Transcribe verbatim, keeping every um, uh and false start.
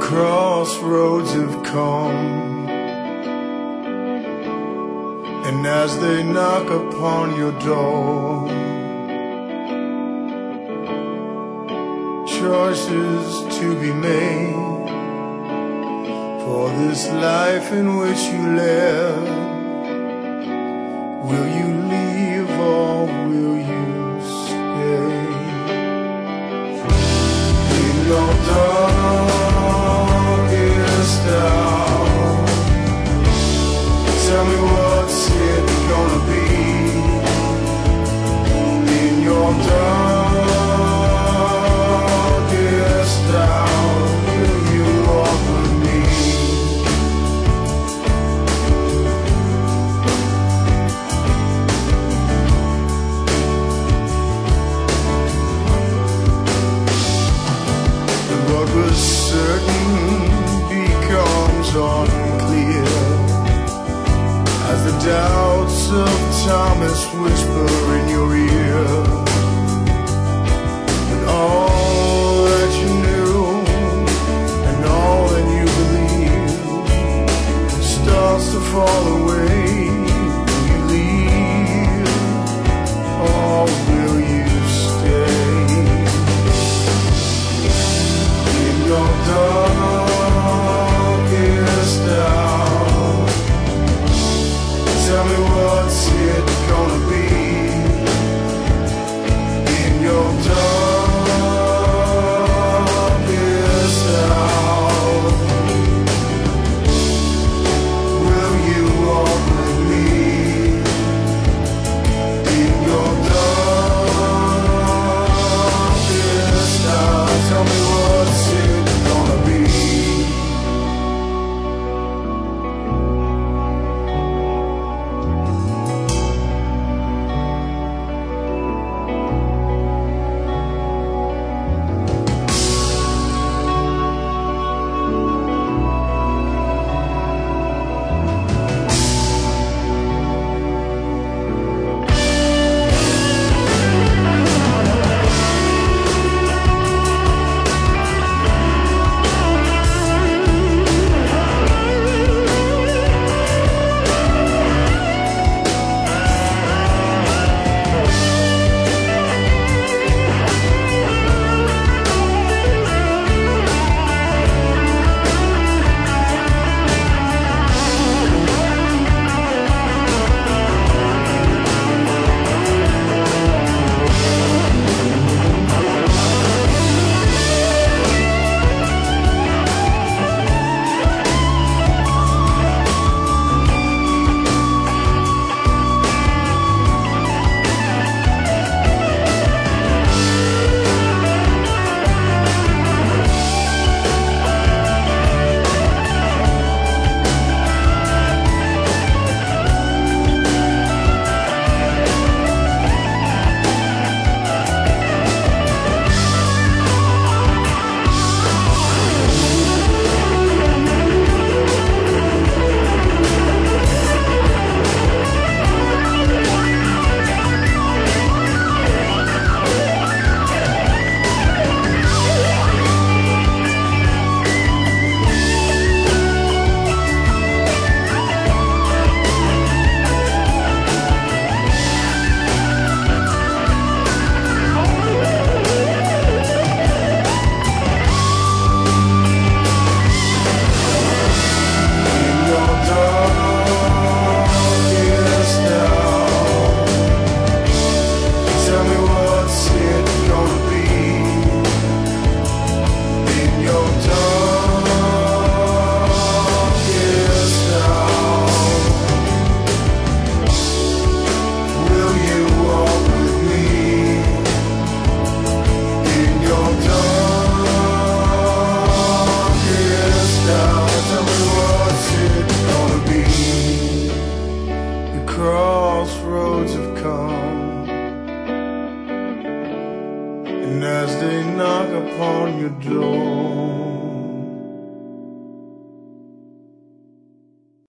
crossroads have come, and as they knock upon your door, choices to be made for this life in which you live. Will you leave or will you stay? In your darkest hour, tell me what's it gonna be. In your darkest hour, will you walk with me? What was certain becomes unclear as the doubts of Thomas whisper in your ear.